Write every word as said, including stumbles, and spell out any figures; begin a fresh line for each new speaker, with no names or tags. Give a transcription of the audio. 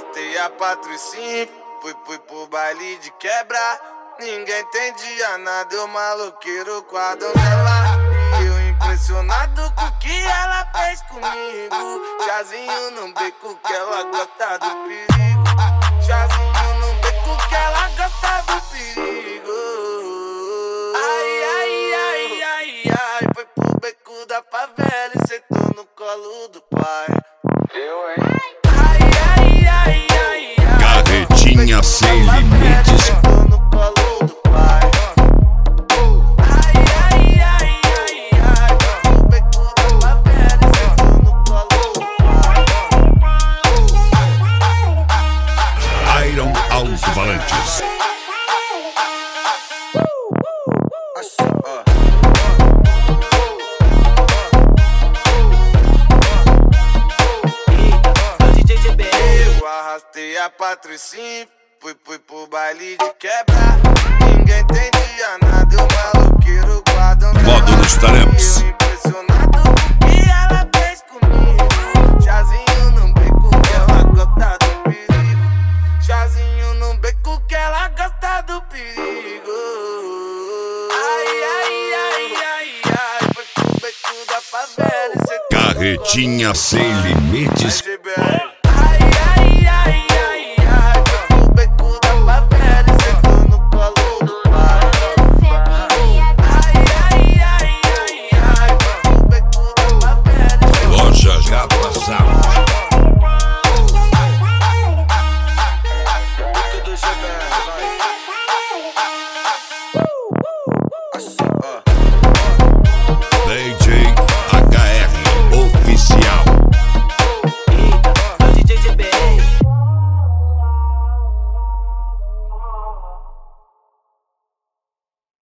arrastei a Patricinha, fui, fui pro baile de quebra. Ninguém entendia nada, eu maloqueiro com a donzela. E eu impressionado com o que ela fez comigo. Chazinho no beco que ela gosta do perigo. Chazinho no beco que ela gosta do perigo. Ai, ai, ai, ai, ai. Foi pro beco da favela e sentou no colo do pai. Eu, hein? Ai, ai, ai, ai, ai.
Carretinha sem limites.
Sentou no colo do pai. Ai, ai, ai, ai, ai. Foi pro beco da favela e sentou no colo do pai.
Iron Alto-Falantes.
Eu arrastei a Patricinha, fui, fui pro baile de quebra. Ninguém entendia nada, eu maloqueiro com a donzela.
Modo dos taramps.
Eu impressionado com o que ela fez comigo. Chazinho no beco que ela gosta do perigo. Chazinho no beco que ela gosta do perigo. Ai, ai, ai, ai, ai. Foi pro beco da favela e cê
Carretinha sem limites.